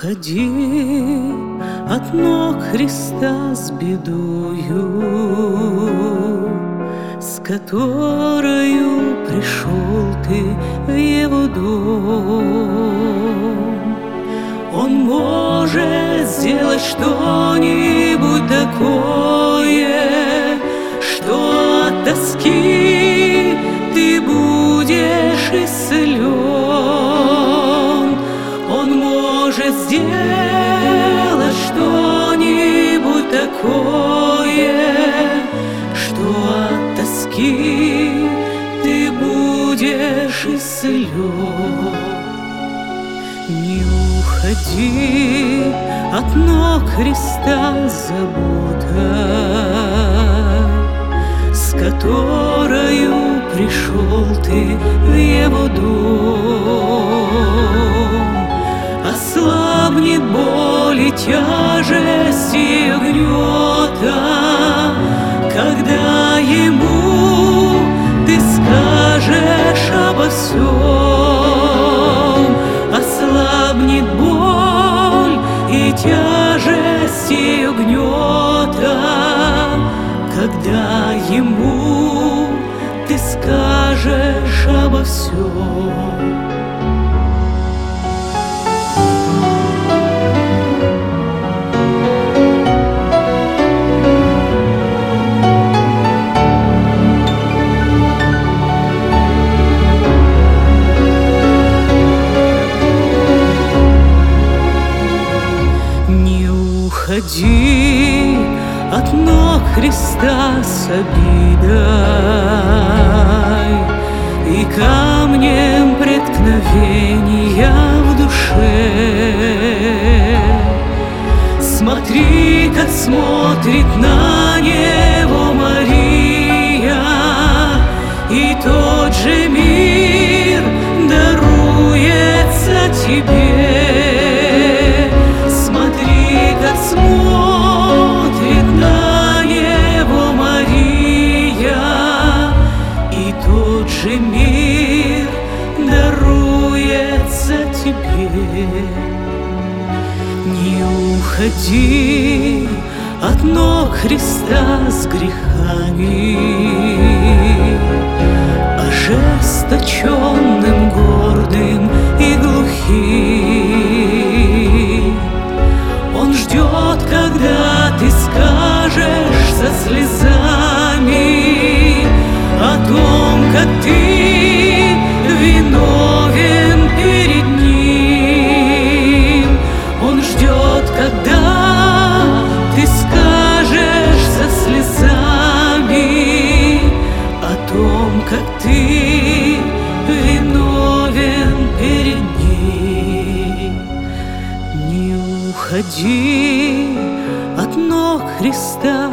уходи от ног Христа с бедою, с которою пришел ты в Его дом. Он может сделать что-нибудь такое, что от тоски ты будешь исцелен. Он может сделать что-нибудь такое, что от тоски ты будешь исцелен. Не уходи от ног Христа с заботой, с которою пришел ты в Его дом. Ослабнет боль и тяжесть ее гнета, когда Ему ты скажешь обо всем. Ослабнет боль и тяжесть ее гнета, когда Ему ты скажешь обо всем. Уходи от ног Христа с обидой и камнем преткновения в душе. Смотри, как смотрит на него Мария, и тот же мир даруется тебе. Смотрит на него Мария, и тот же мир даруется тебе. Не уходи от ног Христа с грехами, ожесточенным, гордым и глухим. Он ждет, когда ты скажешь со слезами о том, как ты виновен перед Ним. Он ждет, когда ты скажешь со слезами о том, как ты виновен перед Ним. Уходи от ног Христа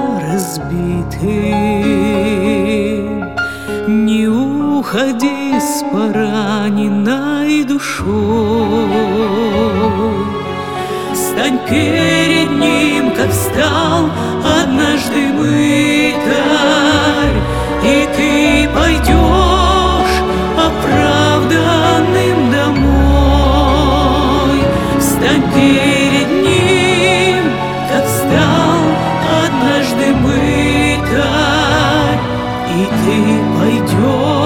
разбитым, не уходи с пораненной душой. Стань перед Ним, как встал однажды мытарь, и ты пойдешь оправданным домой. Стань перед Ним, как встал однажды мытарь, и ты пойдешь